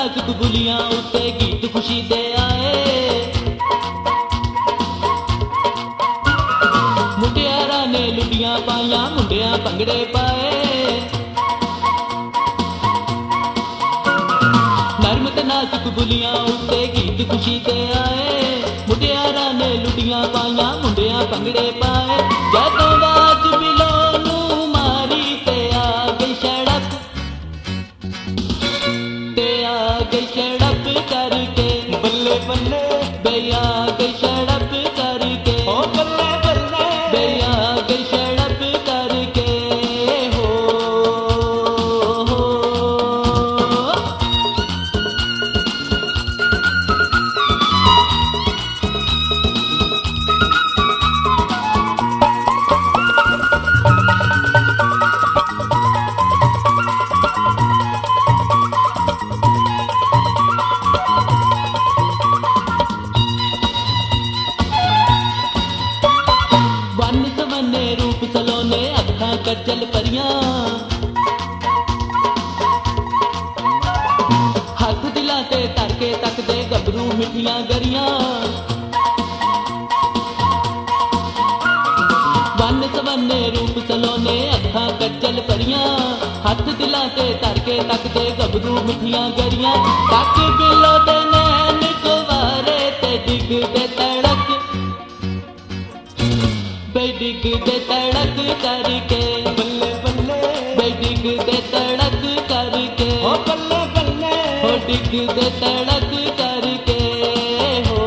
नाजुक बुलियां उत्ते गीत खुशी दे आए। मुटियारा ने लुडियां पाइयां मुंडियां भंगड़े पाए। नरम ते नाजुक बुलियां उत्ते गीत खुशी दे आए। मुटियारा ने लुडियां पाइयां मुंडियां भंगड़े पाए। जदों बाज बिलो नू मारी ते आ गई सड़क, ते आ गई सड़क करके बल्ले बल्ले बे आ गई सड़क करके ओ बल्ले बल्ले बे आ गई सड़क करके हो। वन सवन्ने रूप सलोने अखां कज्जल परियां, हथ दिलां ते धर के तकदे गभरू मिठियां गरियां। वन सवन्ने रूप सलोने अखां कज्जल परियां, हथ दिलां ते धर के तकदे गभरू मिठियां गरियां। तक बिलो दे नैन कुवारे ते डिगदे तड़क, बे डिगदे तड़क करके बल्ले बल्ले बे डिगदे तड़क करके ओ बल्ले बल्ले हो डिगदे तड़क करके हो।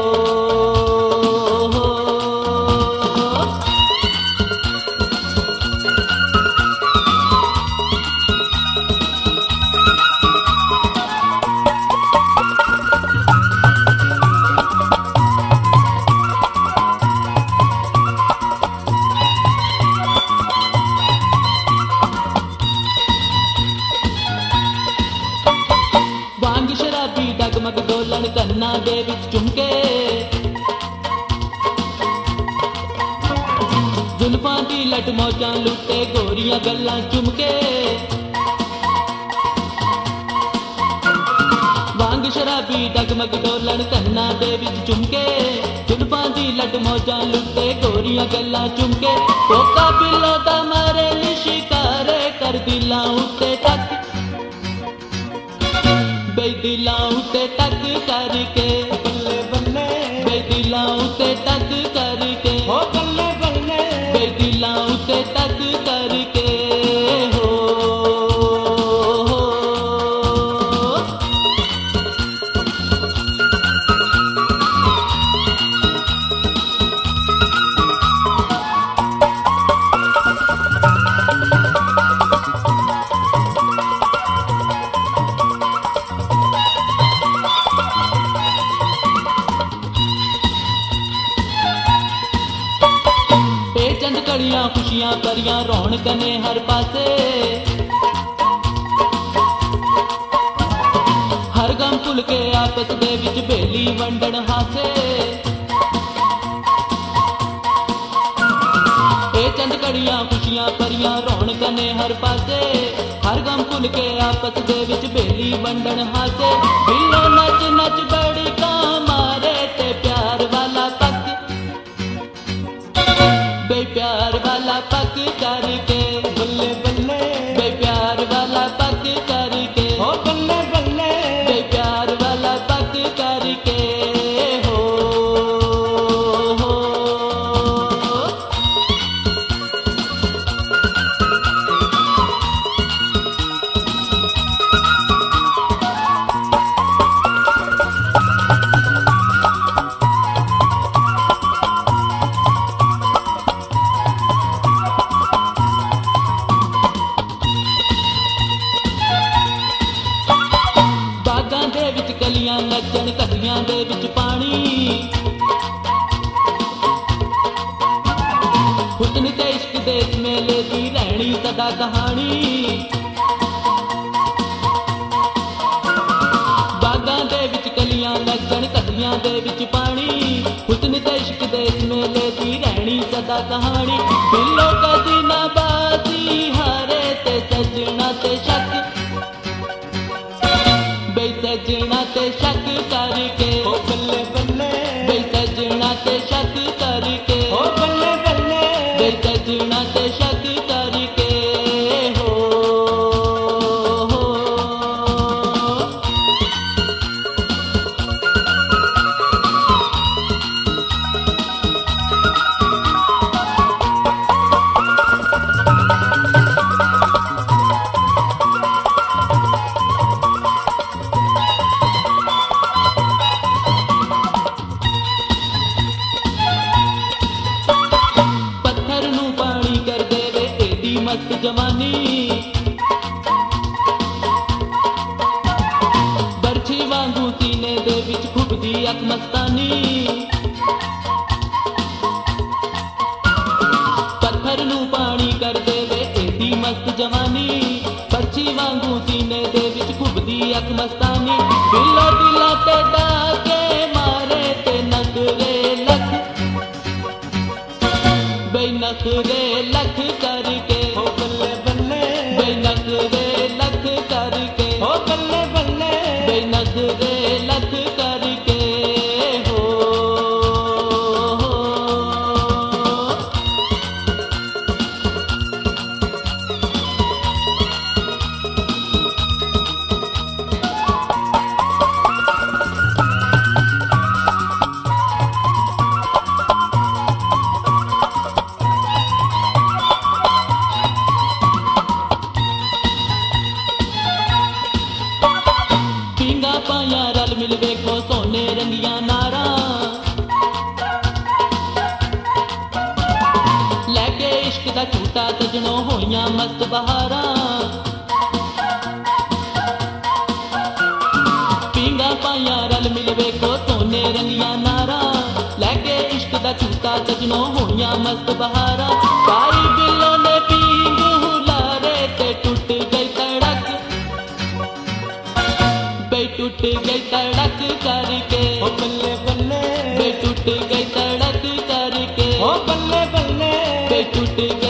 वांग शराबी डगमग डोलन कन्ना दे विच झुमके, जुल्फां दी लट मौजां लुटे गोरियां गल्लां चुमके। वांग शराबी डगमग डोलन कन्ना दे विच झुमके, जुल्फां दी लट मौजां लुटे गोरियां गल्लां चुमके। कोका बिलो दा मारे नी शिकारे कर दिलां उत्ते तक, बे दिलां उत्ते तक करके बल्ले बल्ले बे दिलां उत्ते तक करके ओ बल्ले बल्ले बे दिलां उत्ते तक करके हो। चंद कड़ियां खुशियां परियां रौनक ने हर पासे, हर गम भुल के आपस दे विच बेली वंडन हासे। चंद कड़ियां खुशियां परियां रौनक ने हर पासे, हर गम भुल के आपस दे विच बेली वंडन हासे। बिलो नच नच बड़ी का मारे ते प्यार वाला पक, बे प्यार वाला पक करके बल्ले बल्ले बे प्यार वाला पक करके ओ बल्ले बल्ले बे प्यार वाला पक करके हो। कलियां नचन कलियां दे विच पानी, हुस्न ते इश्क दे इस मेले दी रहनी सदा कहानी। बागां दे विच कलियां नचन कलियां दे विच पानी, हुस्न ते इश्क दे इस मेले दी रहनी सदा कहानी। बिलो कदी ना बाजी हारे ते सजना ते शक, बे सजना मस्त जवानी बरछी वांगू सीने दे विच खुबदी अख मस्तानी पत्थर नू पानी कर देवे एडी मस्त जवानी बरछी वांगू सीने दे विच खुबदी अख मस्तानी दिलो दिला ते डाके मारे ते नखरे लख बे नखरे लख करके ओ बल्ले बल्ले बे नखरे लख करके ओ बल्ले बल्ले बे नखरे लख करके हो पींगा पाया रल मिल वेखो सोने रंगिया नारा लैके इश्क दा झूटा सजनों होइयां मस्त बहारा पींगा पाया रल मिल वेखो सोने रंगिया नारा लैके इश्क दा झूटा सजनों होइयां मस्त बहारा पाई बिल्लो ने पींग हुलारे ते टूट गई तड़क बे टूट गई तड़क करके ओ बल्ले बल्ले बे टूट गई तड़क करके ओ बल्ले बल्ले बे टूट